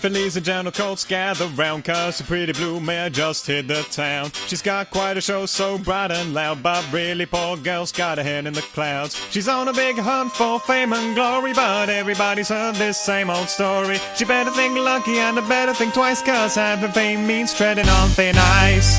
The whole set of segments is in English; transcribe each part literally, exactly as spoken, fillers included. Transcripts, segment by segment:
fillies and gentle colts gather round, cause the pretty blue mare just hit the town. She's got quite a show, so bright and loud, but really poor girl's got her head in the clouds. She's on a big hunt for fame and glory, but everybody's heard this same old story. She better think lucky and better think twice, cause having fame means treading on thin ice.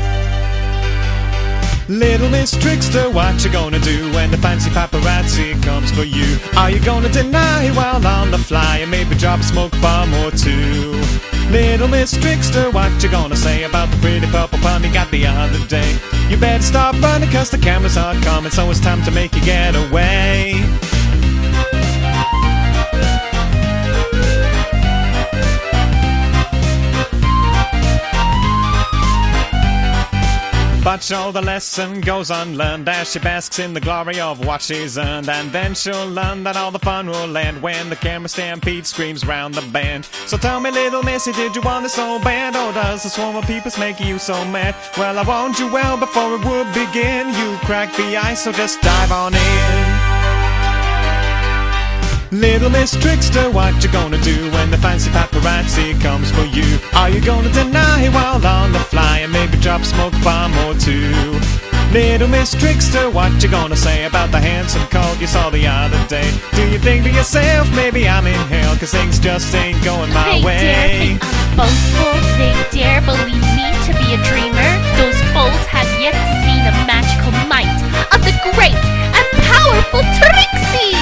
Little Miss Trickster, what you gonna do when the fancy paparazzi comes for you? Are you gonna deny while on the fly and maybe drop a smoke bomb or two? Little Miss Trickster, what you gonna say about the pretty purple pun you got the other day? You better stop running cause the cameras are coming, so it's time to make you get away. But sure, the lesson goes unlearned as she basks in the glory of what she's earned. And then she'll learn that all the fun will end when the camera stampede screams round the band. So tell me, little missy, did you want this so bad? Or does the swarm of peoples make you so mad? Well, I warned you well before it would begin. You cracked the ice, so just dive on in. Little Miss Trickster, what you gonna do when the fancy paparazzi comes for you? Are you gonna deny while on the fly and maybe drop a smoke bomb or two? Little Miss Trickster, what you gonna say about the handsome colt you saw the other day? Do you think to yourself, maybe I'm in hell, cause things just ain't going my they way? Dare think I'm boastful, they dare believe me to be a dreamer. Those fools have yet to see the magical might of the great and powerful Trixie!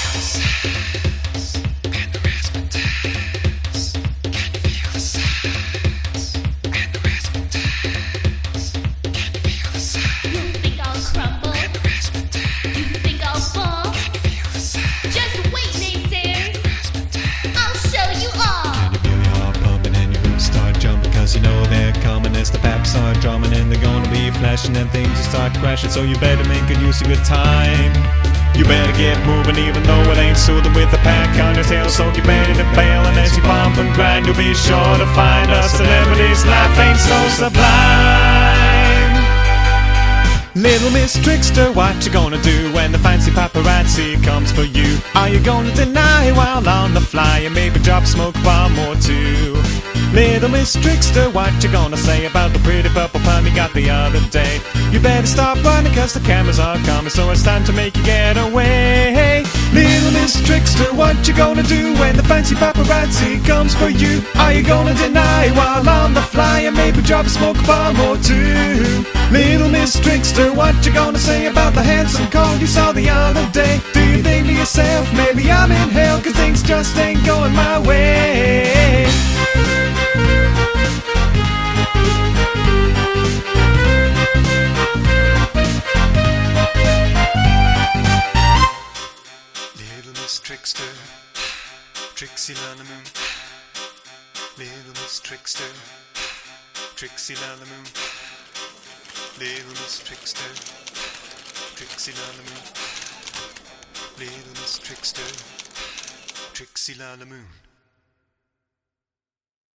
You know they're coming as the paps are drumming, and they're gonna be flashing and things will start crashing, so you better make good use of your time. You better get moving even though it ain't soothing with a pack on your tail, so get ready to bail. And as you bump and grind, you'll be sure to find a celebrity's life ain't so sublime. Little Miss Trickster, what you gonna do when the fancy paparazzi comes for you? Are you gonna deny while on the fly and maybe drop a smoke bomb or two? Little Miss Trickster, what you gonna say about the pretty purple pun you got the other day? You better stop running cause the cameras are coming, so it's time to make you get away. Little Miss Trickster, what you gonna do when the fancy paparazzi comes for you? Are you gonna deny while on the fly and maybe drop a smoke bomb or two? Little Miss Trickster, what you gonna say about the handsome colt you saw the other day? Do you think to yourself, maybe I'm in hell, cause things just ain't going my way? Little Miss Trickster, Trixie Lalamoon. Little Miss Trickster, Trixie Lalamoon. Little Miss Trickster, Trixie Lalamoon. Little Miss Trickster, Trixie Lalamoon.